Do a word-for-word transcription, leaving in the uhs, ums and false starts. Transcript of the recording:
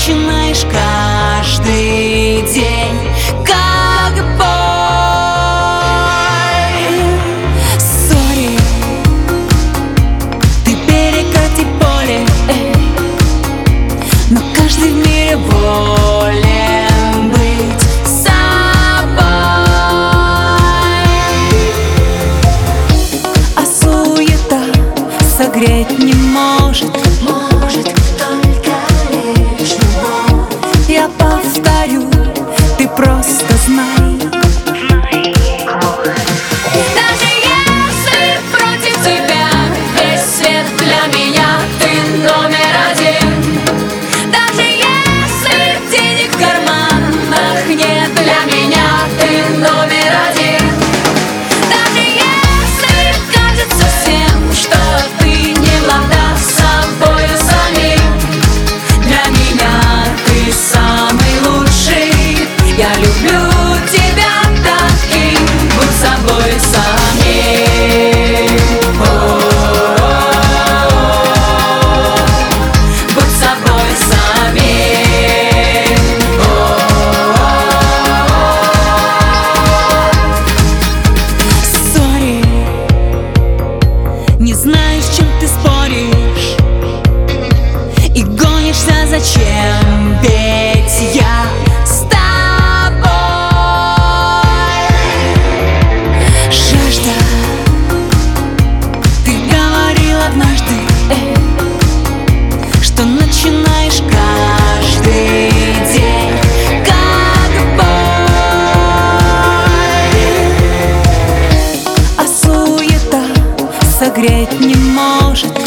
начинаешь каждый день как бой. Сори, ты перекати поле, эй, но каждый в мире волен быть собой. А суета согреть не может, может только лишь любовь. Я повторю, ты просто знай. Даже если против тебя весь свет, для меня ты номер один. Даже если денег в карманах нет, для меня ты номер один. Даже если кажется всем, что ты не влада собою самим, для меня ты самый лучший. Я люблю тебя таким, будь собой самим. Будь собой самим. Сори, не знаю, с чем ты споришь и гонишься зачем, ведь я с тобой. Жажда, ты говорил однажды, эй, что начинаешь каждый день как бой. А суета согреть не может,